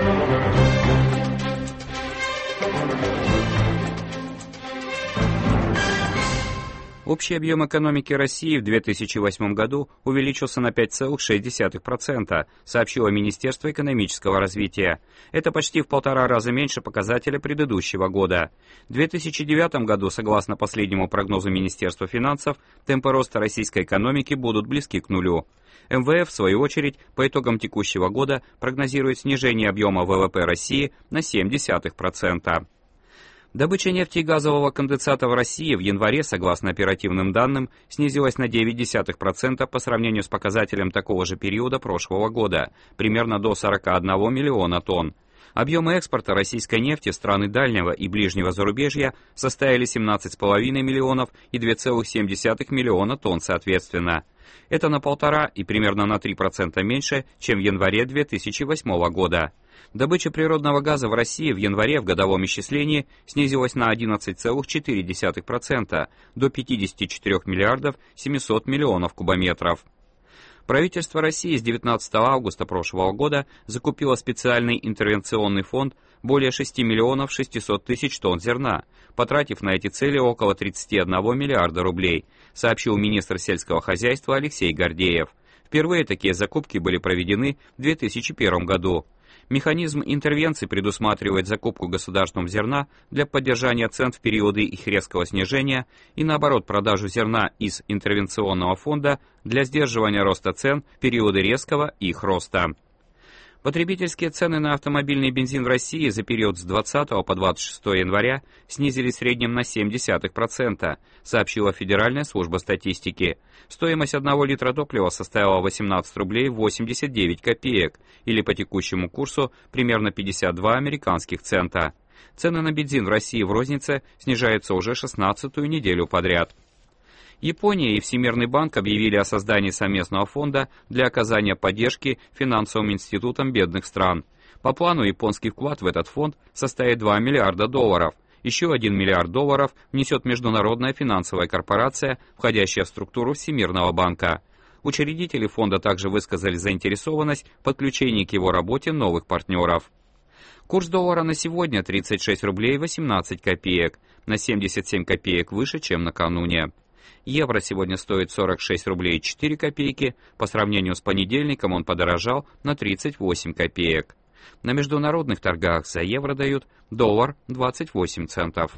Общий объем экономики России в две тысячи восьмом году увеличился на пять целых шесть десятых процента, сообщило Министерство экономического развития. Это почти в полтора раза меньше показателя предыдущего года. В две тысячи девятом году, согласно последнему прогнозу Министерства финансов, темпы роста российской экономики будут близки к нулю. эм вэ эф, в свою очередь, по итогам текущего года прогнозирует снижение объема вэ вэ пэ России на семь десятых процента. Добыча нефти и газового конденсата в России в январе, согласно оперативным данным, снизилась на девять десятых процента по сравнению с показателем такого же периода прошлого года, примерно до сорока одного миллиона тонн. Объемы экспорта российской нефти в страны дальнего и ближнего зарубежья составили семнадцать целых пять десятых миллионов и два целых семь десятых миллиона тонн соответственно. Это на полтора и примерно на три процента меньше, чем в январе две тысячи восьмого года. Добыча природного газа в России в январе в годовом исчислении снизилась на одиннадцать целых четыре десятых процента до пятидесяти четырёх миллиардов семисот миллионов кубометров. Правительство России с девятнадцатого августа прошлого года закупило специальный интервенционный фонд более шести миллионов шестисот тысяч тонн зерна, потратив на эти цели около тридцати одного миллиарда рублей, сообщил министр сельского хозяйства Алексей Гордеев. Впервые такие закупки были проведены в две тысячи первом году. Механизм интервенции предусматривает закупку государственного зерна для поддержания цен в периоды их резкого снижения и, наоборот, продажу зерна из интервенционного фонда для сдерживания роста цен в периоды резкого их роста. Потребительские цены на автомобильный бензин в России за период с двадцатого по двадцать шестое января снизились в среднем на семь десятых процента, сообщила Федеральная служба статистики. Стоимость одного литра топлива составила восемнадцать рублей восемьдесят девять копеек, или по текущему курсу примерно пятьдесят два американских цента. Цены на бензин в России в рознице снижаются уже шестнадцатую неделю подряд. Япония и Всемирный банк объявили о создании совместного фонда для оказания поддержки финансовым институтам бедных стран. По плану японский вклад в этот фонд составит два миллиарда долларов. Еще один миллиард долларов внесет международная финансовая корпорация, входящая в структуру Всемирного банка. Учредители фонда также высказали заинтересованность в подключении к его работе новых партнеров. Курс доллара на сегодня тридцать шесть рублей восемнадцать копеек, на семьдесят семь копеек выше, чем накануне. Евро сегодня стоит сорок шесть рублей четыре копейки, по сравнению с понедельником он подорожал на тридцать восемь копеек. На международных торгах за евро дают доллар двадцать восемь центов.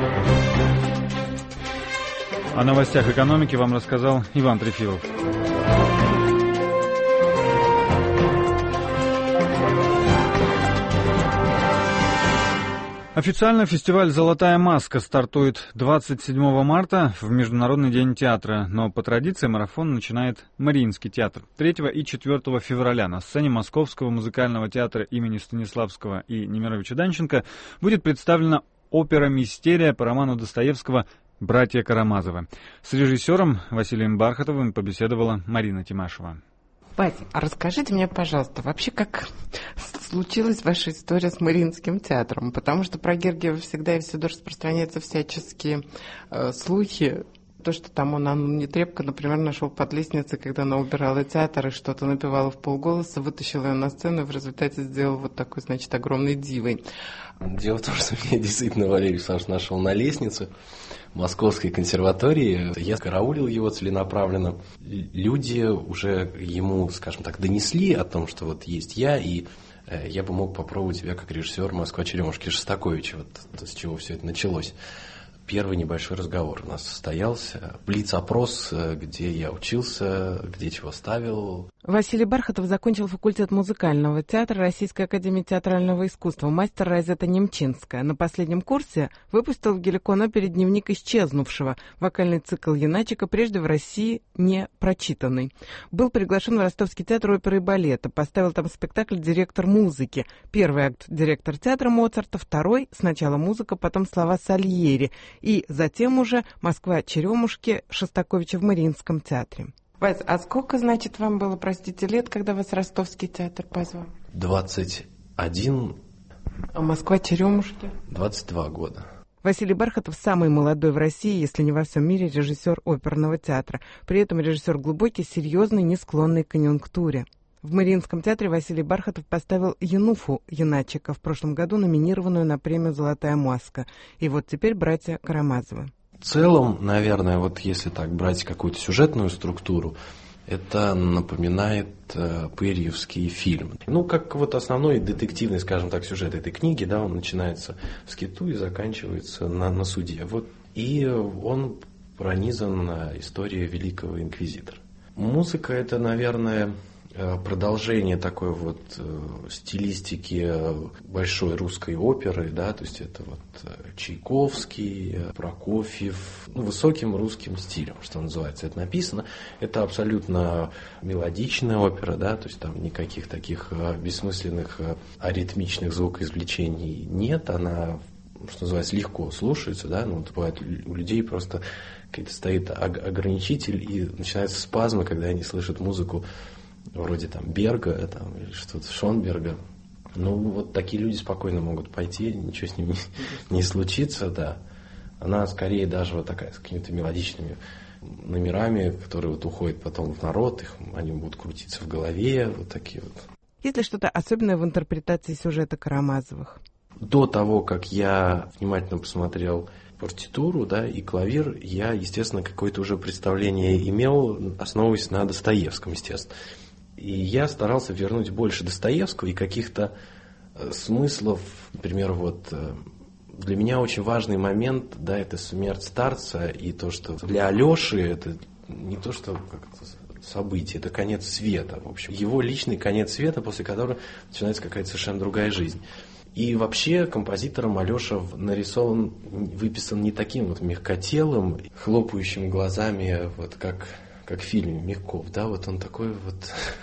О новостях экономики вам рассказал Иван Трефилов. Официально фестиваль «Золотая маска» стартует двадцать седьмого марта в Международный день театра, но по традиции марафон начинает Мариинский театр. третьего и четвёртого февраля на сцене Московского музыкального театра имени Станиславского и Немировича Данченко будет представлена опера «Мистерия» по роману Достоевского «Братья Карамазовы». С режиссером Василием Бархатовым побеседовала Марина Тимашева. Вась, а расскажите мне, пожалуйста, вообще как случилась ваша история с Мариинским театром? Потому что про Гергиева всегда и всюду распространяются всяческие э, слухи. То, что там он Анну Нетребко, например, нашел под лестницей, когда она убирала театр и что-то напевала в полголоса, вытащил ее на сцену и в результате сделал вот такой, значит, огромной дивой. Дело в том, что меня действительно Валерий Александрович нашел на лестнице Московской консерватории. Я караулил его целенаправленно. Люди уже ему, скажем так, донесли о том, что вот есть я, и э, я бы мог попробовать себя как режиссер Москва-Черемушки Шостаковича, вот с чего все это началось. первый небольшой разговор у нас состоялся. Блиц-опрос, где я учился, где чего ставил. Василий Бархатов закончил факультет музыкального театра Российской академии театрального искусства, мастер Розетта Немчинская. На последнем курсе выпустил в Геликон-опере «Дневник исчезнувшего», вокальный цикл Яначика, прежде в России не прочитанный. Был приглашен в Ростовский театр оперы и балета, поставил там спектакль «Директор музыки». Первый акт «Директор театра» Моцарта, второй сначала музыка, потом слова Сальери, и затем уже «Москва-Черемушки» Шостаковича в Мариинском театре. Вась, а сколько, значит, вам было, простите, лет, когда вас Ростовский театр позвал? двадцать один. А Москва-Черемушки? двадцать два года. Василий Бархатов самый молодой в России, если не во всем мире, режиссер оперного театра. При этом режиссер глубокий, серьезный, не склонный к конъюнктуре. В Мариинском театре Василий Бархатов поставил Януфу Яначика, в прошлом году номинированную на премию «Золотая маска». И вот теперь «Братья Карамазовы». В целом, наверное, вот если так брать какую-то сюжетную структуру, это напоминает э, пырьевский фильм. Ну, как вот основной детективный, скажем так, сюжет этой книги, да, он начинается в скиту и заканчивается на, на суде. Вот. И он пронизан историей великого инквизитора. Музыка — это, наверное, продолжение такой вот стилистики большой русской оперы, да, то есть это вот Чайковский, Прокофьев, ну, высоким русским стилем, что называется, это написано. Это абсолютно мелодичная опера, да, то есть там никаких таких бессмысленных аритмичных звукоизвлечений нет, она, что называется, легко слушается, да, ну, вот бывает у людей просто какой-то стоит ограничитель и начинаются спазмы, когда они слышат музыку вроде там Берга там, или что-то Шонберга. Ну, вот такие люди спокойно могут пойти, ничего с ними не, не случится, да. Она скорее даже вот такая, с какими-то мелодичными номерами, которые вот уходят потом в народ, их, они будут крутиться в голове, вот такие вот. Есть ли что-то особенное в интерпретации сюжета Карамазовых? До того, как я внимательно посмотрел партитуру, да, и клавир, я, естественно, какое-то уже представление имел, основываясь на Достоевском, естественно. И я старался вернуть больше Достоевского и каких-то э, смыслов, например, вот э, для меня очень важный момент, да, это смерть старца, и то, что для Алеши это не то, что как-то событие, это конец света, в общем. Его личный конец света, после которого начинается какая-то совершенно другая жизнь. И вообще композитором Алеша нарисован, выписан не таким вот мягкотелым, хлопающим глазами, вот как, как в фильме Мягков, да, вот он такой вот,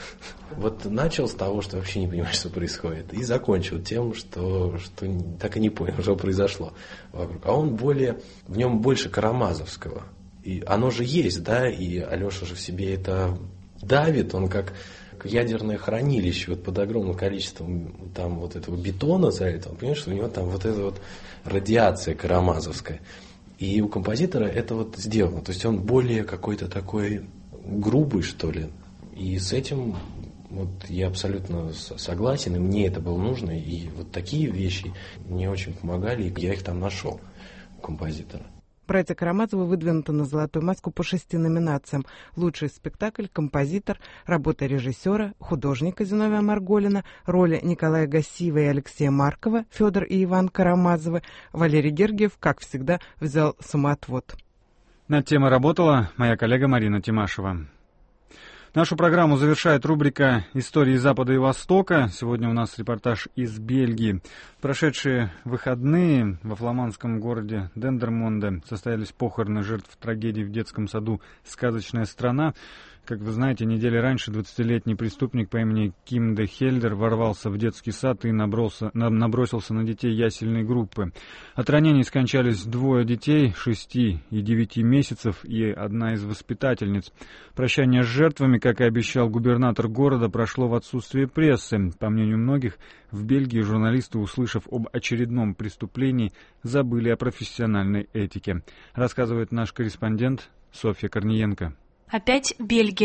вот начал с того, что вообще не понимаешь, что происходит, и закончил тем, что, что так и не понял, что произошло вокруг. А он более, в нем больше Карамазовского, и оно же есть, да, и Алеша же в себе это давит, он как... ядерное хранилище вот под огромным количеством там вот этого бетона залитого, понимаешь, что у него там вот эта вот радиация карамазовская. И у композитора это вот сделано. То есть он более какой-то такой грубый, что ли. И с этим вот я абсолютно согласен, и мне это было нужно. И вот такие вещи мне очень помогали, и я их там нашел у композитора. «Братья Карамазовы» выдвинуты на «Золотую маску» по шести номинациям. Лучший спектакль, композитор, работа режиссера, художника Зиновия Марголина, роли Николая Гассиева и Алексея Маркова, Федор и Иван Карамазовы. Валерий Гергиев, как всегда, взял самоотвод. Над темой работала моя коллега Марина Тимашева. Нашу программу завершает рубрика «Истории Запада и Востока». Сегодня у нас репортаж из Бельгии. В прошедшие выходные во фламандском городе Дендермонде состоялись похороны жертв трагедии в детском саду «Сказочная страна». Как вы знаете, недели раньше двадцатилетний преступник по имени Ким де Хельдер ворвался в детский сад и набросился, набросился на детей ясельной группы. От ранений скончались двое детей, шести и девяти месяцев, и одна из воспитательниц. Прощание с жертвами, как и обещал губернатор города, прошло в отсутствии прессы. По мнению многих, в Бельгии журналисты, услышав об очередном преступлении, забыли о профессиональной этике. Рассказывает наш корреспондент Софья Корниенко. Опять Бельгия.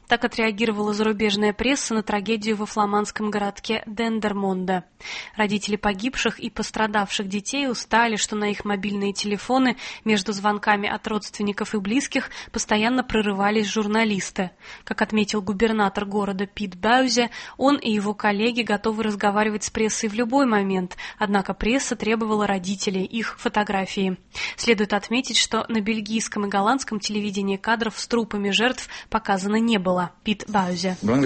Так отреагировала зарубежная пресса на трагедию во фламандском городке Дендермонде. Родители погибших и пострадавших детей устали, что на их мобильные телефоны между звонками от родственников и близких постоянно прорывались журналисты. Как отметил губернатор города Пит Баузе, он и его коллеги готовы разговаривать с прессой в любой момент, однако пресса требовала родителей их фотографии. Следует отметить, что на бельгийском и голландском телевидении кадров с трупами жертв показано не было. Пит Баузе. Для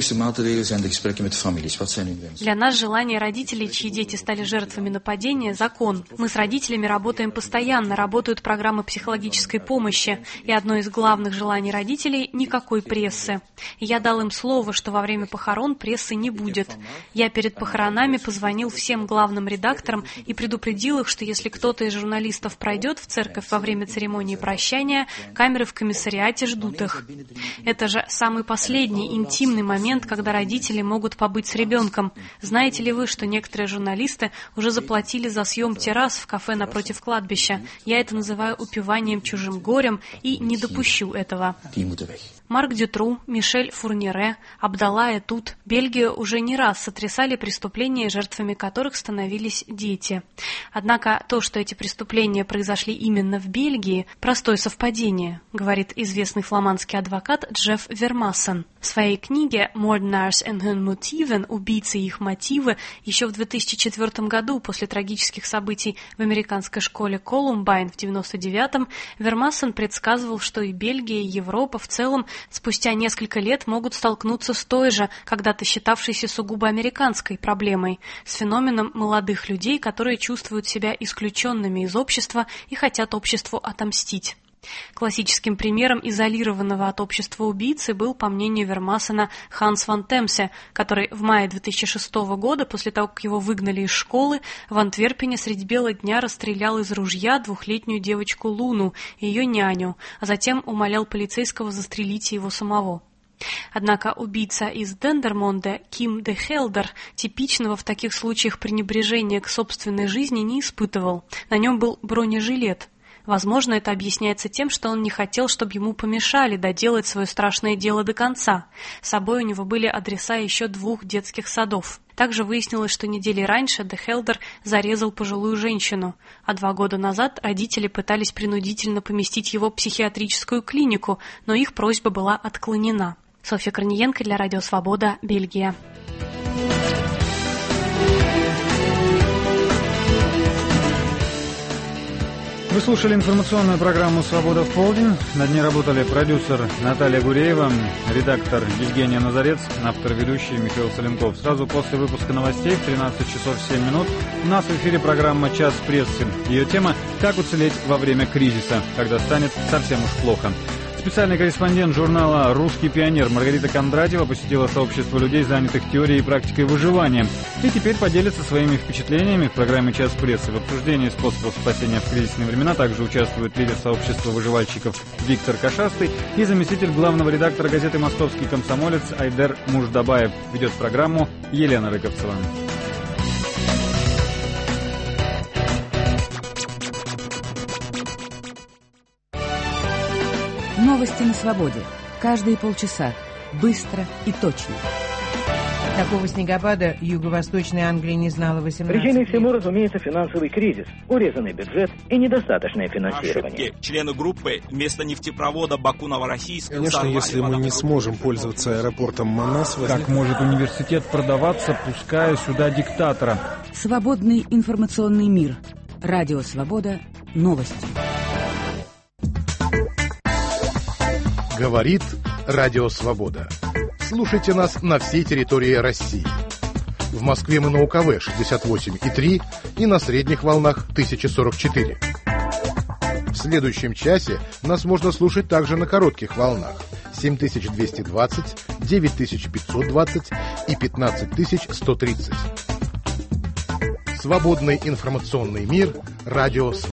нас желание родителей, чьи дети стали жертвами нападения, закон. Мы с родителями работаем постоянно, работают программы психологической помощи, и одно из главных желаний родителей – никакой прессы. Я дал им слово, что во время похорон прессы не будет. Я перед похоронами позвонил всем главным редакторам и предупредил их, что если кто-то из журналистов пройдет в церковь во время церемонии прощания, камеры в комиссариате ждут их. Это же самый последний Последний интимный момент, когда родители могут побыть с ребенком. Знаете ли вы, что некоторые журналисты уже заплатили за съем террас в кафе напротив кладбища? Я это называю упиванием чужим горем и не допущу этого. Марк Дютру, Мишель Фурнере, Абдалла Этут, Бельгию уже не раз сотрясали преступления, жертвами которых становились дети. Однако то, что эти преступления произошли именно в Бельгии, простое совпадение, говорит известный фламандский адвокат Джефф Вермассен. В своей книге «Moordenaars en hun motieven» «Убийцы и их мотивы» еще в две тысячи четвёртом году, после трагических событий в американской школе Колумбайн в девяносто девятом, Вермассен предсказывал, что и Бельгия, и Европа в целом спустя несколько лет могут столкнуться с той же, когда-то считавшейся сугубо американской проблемой, с феноменом молодых людей, которые чувствуют себя исключенными из общества и хотят обществу отомстить. Классическим примером изолированного от общества убийцы был, по мнению Вермассена, Ханс ван Темсе, который в мае две тысячи шестого года, после того, как его выгнали из школы, в Антверпене средь бела дня расстрелял из ружья двухлетнюю девочку Луну и ее няню, а затем умолял полицейского застрелить его самого. Однако убийца из Дендермонде Ким де Хелдер типичного в таких случаях пренебрежения к собственной жизни не испытывал. На нем был бронежилет. Возможно, это объясняется тем, что он не хотел, чтобы ему помешали доделать свое страшное дело до конца. С собой у него были адреса еще двух детских садов. Также выяснилось, что недели раньше де Хелдер зарезал пожилую женщину, а два года назад родители пытались принудительно поместить его в психиатрическую клинику, но их просьба была отклонена. Софья Корниенко для Радио Свобода, Бельгия. Вы слушали информационную программу «Свобода в полдень». Над ней работали продюсер Наталья Гуреева, редактор Евгения Назарец, автор ведущий Михаил Соленков. Сразу после выпуска новостей в тринадцать часов семь минут у нас в эфире программа «Час прессы». Ее тема «Как уцелеть во время кризиса, когда станет совсем уж плохо». Специальный корреспондент журнала «Русский пионер» Маргарита Кондратьева посетила сообщество людей, занятых теорией и практикой выживания. И теперь поделится своими впечатлениями в программе «Час прессы». В обсуждении способов спасения в кризисные времена также участвует лидер сообщества выживальщиков Виктор Кашастый и заместитель главного редактора газеты «Московский комсомолец» Айдер Муждабаев. Ведет программу Елена Рыковцева. Новости на свободе. Каждые полчаса. Быстро и точно. Такого снегопада юго-восточной Англии не знала восемнадцать Причиной всему, разумеется, финансовый кризис, урезанный бюджет и недостаточное финансирование. Ошибки. Члены группы вместо нефтепровода Баку-Новороссийск... Конечно, если мы не сможем пользоваться аэропортом Манас... Как может университет продаваться, пуская сюда диктатора? Свободный информационный мир. Радио Свобода. Новости. Говорит Радио Свобода. Слушайте нас на всей территории России. В Москве мы на УКВ шестьдесят восемь и три и на средних волнах тысяча сорок четыре. В следующем часе нас можно слушать также на коротких волнах семь тысяч двести двадцать, девять тысяч пятьсот двадцать и пятнадцать тысяч сто тридцать. Свободный информационный мир. Радио Свобода.